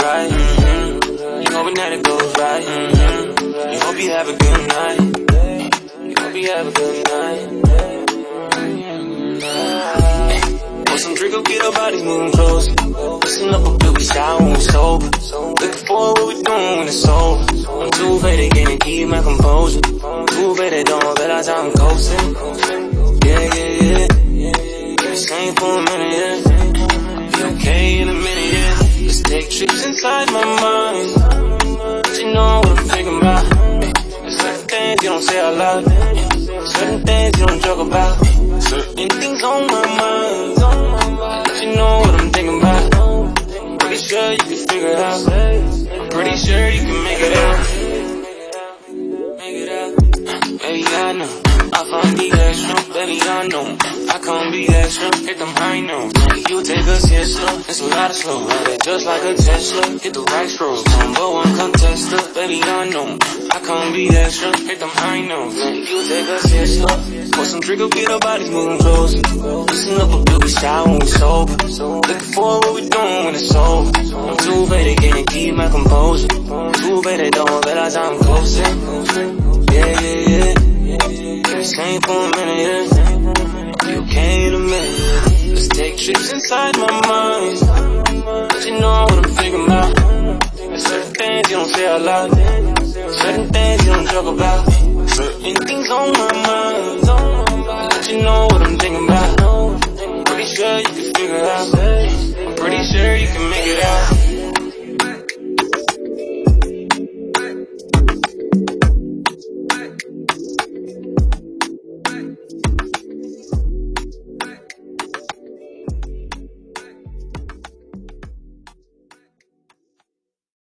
right. You hoping that it goes right. You hope you have a good night. You hope you have a good night. Pour some drink up, get our bodies moving close. Listen up a bit, we sky when we sober. Looking for what we doing when it's over. I'm too faded, can't keep my composure. Too faded, don't realize I'm coasting. Yeah. The same for a minute, yeah. Be okay in a minute, yeah. Let's take trips inside my mind. But you know what I'm thinking about. There's certain things you don't say out loud. Certain things you don't joke about. Certain things on my mind. But you know what I'm thinking about. Pretty sure you can figure it out. I'm pretty sure you can make it out. Baby, I know I find the extra. Baby, I know I can't be extra. Hit them high notes. You take a siesta. It's a lot of slow. Just like a Tesla. Hit the right stroke. Number one contester. Baby, I know I can't be extra. Hit them high notes. You take a siesta. Pour some drink up, get our bodies moving close. Listen up a bit, we shy when we sober. Looking for what we doing when it's over. I'm too faded, can't keep my composure. Too faded, don't realize I'm closing. Yeah. Same for a minute, yeah. Be okay in a minute. Let's take trips inside my mind. But you know what I'm thinking about. There's certain things you don't say out loud. Certain things you don't joke about. Certain things on my mind. But you know what I'm thinking about. Pretty sure you can figure it out. I'm pretty sure you can make it